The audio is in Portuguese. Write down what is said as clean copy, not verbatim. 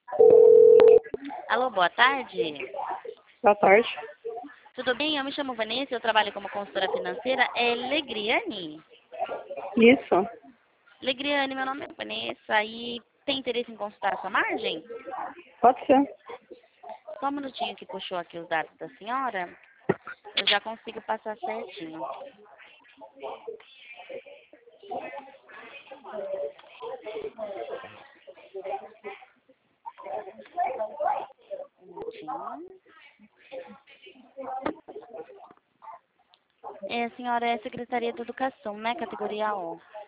Alô, boa tarde. Boa tarde. Tudo bem? Eu me chamo Vanessa, eu trabalho como consultora financeira. É Legriane? Isso. Legriane, meu nome é Vanessa e tem interesse em consultar a sua margem? Pode ser. Só um minutinho que puxou aqui os dados da senhora. Eu já consigo passar certinho. Um minutinho. A senhora é Secretaria de Educação, né? Categoria O.